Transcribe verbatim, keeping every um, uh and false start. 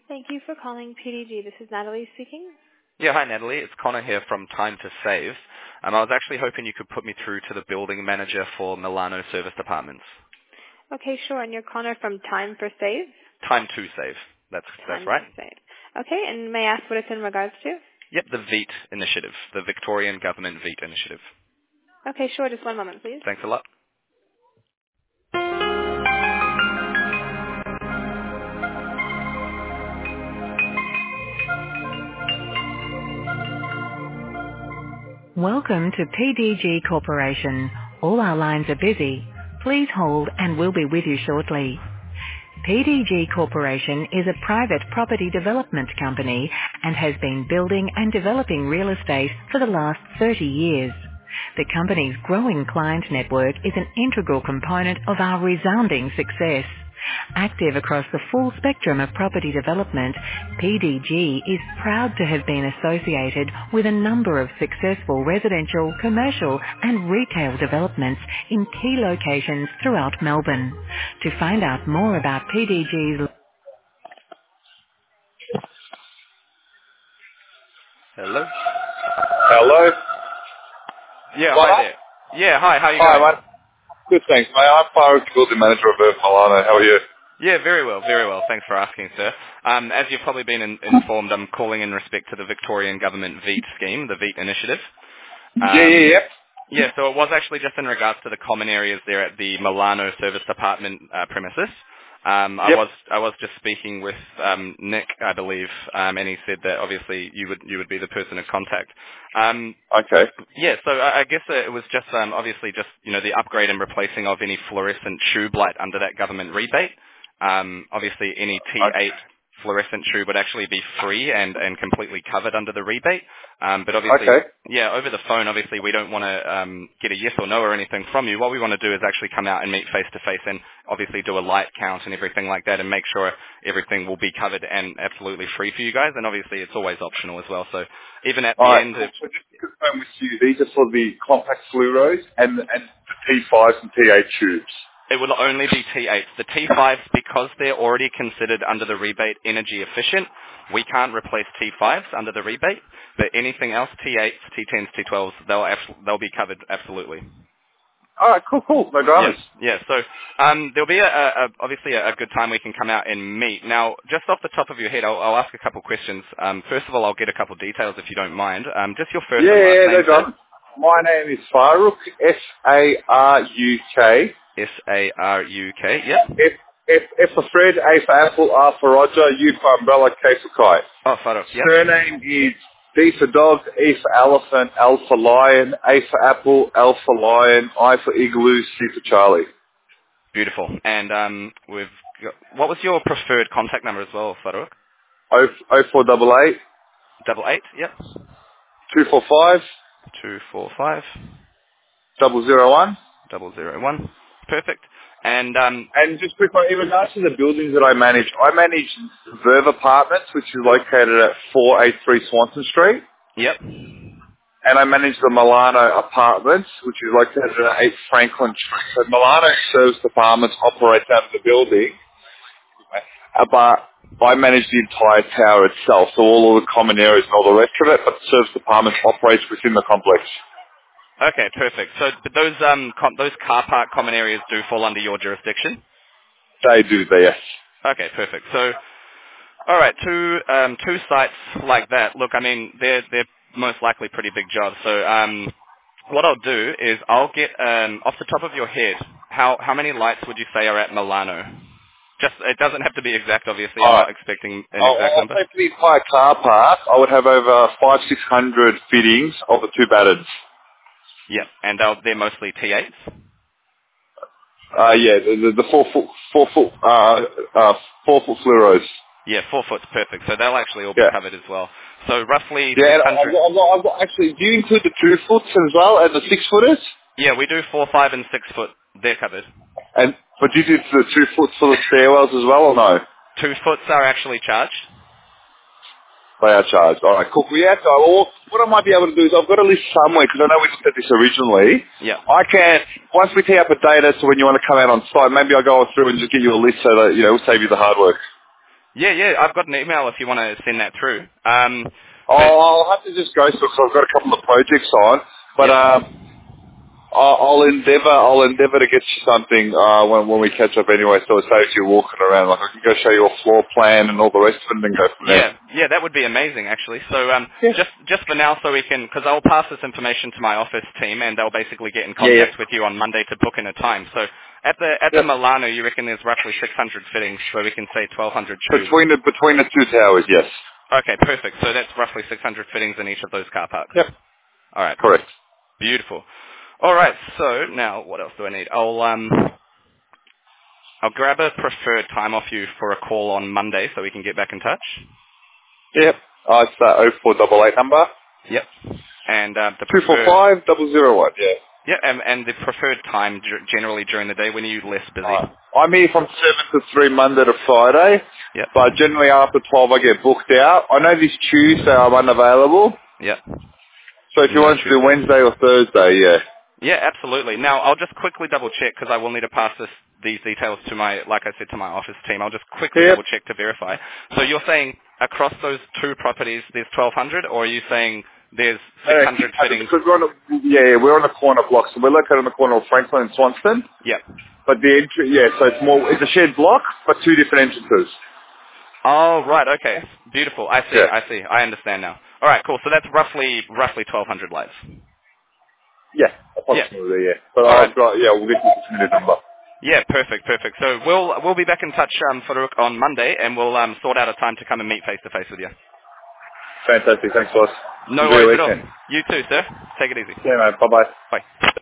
Thank you for calling P D G. This is Natalie speaking. Yeah, hi Natalie. It's Connor here from Time to Save. Um, I was actually hoping you could put me through to the building manager for Milano Service Apartments. Okay, sure. And you're Connor from Time for Save? Time to Save. That's that's Time right. to Save. Okay, and may I ask what it's in regards to? Yep, the V E T initiative, the Victorian Government V E T initiative. Okay, sure. Just one moment, please. Thanks a lot. Welcome to P D G Corporation. All our lines are busy. Please hold and we'll be with you shortly. P D G Corporation is a private property development company and has been building and developing real estate for the last thirty years. The company's growing client network is an integral component of our resounding success. Active across the full spectrum of property development, P D G is proud to have been associated with a number of successful residential, commercial and retail developments in key locations throughout Melbourne. To find out more about P D G's... Hello? Hello? Yeah, What hi up? there. Yeah, hi, how are you Hi, going? mate. Good, thanks, mate. I'm Farooq, building manager of Earth Milano. How are you? Yeah, very well, very well. Thanks for asking, sir. Um, as you've probably been in, informed, I'm calling in respect to the Victorian Government V E T scheme, the V E T initiative. Um, yeah, yeah, yeah. Yeah, so it was actually just in regards to the common areas there at the Milano Service Apartment uh, premises. Um, I Yep. was I was just speaking with um, Nick, I believe, um, and he said that obviously you would you would be the person of contact. Um, Okay. yeah, so I, I guess it was just um, obviously just you know the upgrade and replacing of any fluorescent tube light under that government rebate. Um, obviously, any T eight Okay. fluorescent tube would actually be free and, and completely covered under the rebate. Um, but obviously, Okay. yeah, over the phone, obviously, we don't want to um, get a yes or no or anything from you. What we want to do is actually come out and meet face to face and obviously do a light count and everything like that and make sure everything will be covered and absolutely free for you guys. And obviously, it's always optional as well. So even at the All right. end, Cool. if, So just to confirm with you, these are for the compact fluoros and, and the T fives and T eight tubes. it will only be T eights. The T fives, because they're already considered under the rebate energy efficient, we can't replace T fives under the rebate. But anything else, T eights, T tens, T twelves, they'll abs- they'll be covered absolutely. All right, cool, cool. No Yeah, dramas. yeah. So um, there'll be a, a, a, obviously a, a good time we can come out and meet. Now, just off the top of your head, I'll, I'll ask a couple questions. Um, first of all, I'll get a couple details if you don't mind. Um, just your first Yeah, and last yeah, no name, sir. dramas. My name is Farooq, S A R U K. S A R U K. Yep. F, F, F for Fred, A for Apple, R for Roger, U for Umbrella, K for Kite. Oh, Farouk. Yep. Surname is D for dog, E for elephant, L for lion, A for apple, L for lion, I for igloo, C for Charlie. Beautiful. And um, we've got, what was your preferred contact number as well, Farouk? O O four double eight Double eight. Yep. two four five Two four five double zero one. double zero one. Perfect. And um, And just quick one, in regards to the buildings that I manage, I manage Verve Apartments, which is located at four eighty-three Swanson Street. yep. And I manage the Milano Apartments, which is located at eight Franklin Street. So Milano Service Apartments operates out of the building, uh, but I manage the entire tower itself, so all of the common areas and all the rest of it, but the Service Department operates within the complex. Okay, perfect. So but those um com- those car park common areas do fall under your jurisdiction. They do, they, yes. Okay, perfect. So, all right, two um, two sites like that. Look, I mean, they're they're most likely pretty big jobs. So, um, what I'll do is I'll get um, off the top of your head, how how many lights would you say are at Milano? Just it doesn't have to be exact, obviously. I'm Alright. not expecting an I'll, exact I'll number. say for the entire car park, I would have over five, six hundred fittings of the two battens. Yeah, and they'll, they're mostly T eights. Uh, yeah, the, the, the four foot, four foot, uh, uh, four foot fluoros. Yeah, four foot's perfect. So they'll actually all be Yeah. covered as well. So roughly Yeah, and I've six hundred. got, I've got, I've got, actually, do you include the two foots as well and the six footers? Yeah, we do four, five, and six foot. They're covered. And, but do you do the two foots for the stairwells as well or no? Two foots are actually charged. They are charged. All right, cool. Well, yeah, so or what I might be able to do is I've got a list somewhere because I know we looked at this originally. Yeah. I can, once we tee up a date as to when you want to come out on site, maybe I'll go through and just get you a list so that, you know, we'll save you the hard work. Yeah, yeah, I've got an email if you want to send that through. Um, Oh, but, I'll have to just go through because I've got a couple of projects on. But yeah. um, I'll, I'll endeavour. I'll endeavour to get you something uh, when when we catch up anyway. So it saves you walking around. Like I can go show you a floor plan and all the rest of it, and then go from there. Yeah, yeah, that would be amazing actually. So um, Yeah. just just for now, so we can, because I'll pass this information to my office team, and they'll basically get in Yeah, yeah. contact with you on Monday to book in a time. So at the at the Yep. Milano, you reckon there's roughly six hundred fittings, so we can say twelve hundred shoes. Between the between the two towers, yes. Okay, perfect. So that's roughly six hundred fittings in each of those car parks. Yep. All right, Correct. beautiful. All right, so now what else do I need? I'll um I'll grab a preferred time off you for a call on Monday, so we can get back in touch. Yep. Oh, it's that oh four eight eight number. Yep. And uh, the Two four preferred five double zero one. Yeah. yeah, and, and the preferred time g- generally during the day when you're less busy. Uh, I'm here from seven to three Monday to Friday. Yep. But generally after twelve I get booked out. I know this Tuesday I'm unavailable. Yep. So if you No want to do Tuesdays. Wednesday or Thursday, yeah. Yeah, absolutely. Now, I'll just quickly double check because I will need to pass this, these details to my, like I said, to my office team. I'll just quickly Yep. double check to verify. So you're saying across those two properties there's twelve hundred, or are you saying there's six hundred Uh, fittings? because we're on the, yeah, we're on the corner block. So we're located on the corner of Franklin and Swanston. Yep. But the entry, yeah, so it's more, it's a shared block, but two different entrances. Oh, right, okay. Beautiful. I see, Yeah. I see. I understand now. All right, cool. So that's roughly, roughly twelve hundred lights. Yeah, Yeah. approximately, yeah. But All right. I've got, yeah, we'll get you the minute number. Yeah, perfect, perfect. So we'll we'll be back in touch, um, Farouk, on Monday, and we'll um, sort out a time to come and meet face to face with you. Fantastic, thanks boss. No Enjoy your worries at all. weekend. You too, sir. Take it easy. Yeah, man, bye-bye. Bye.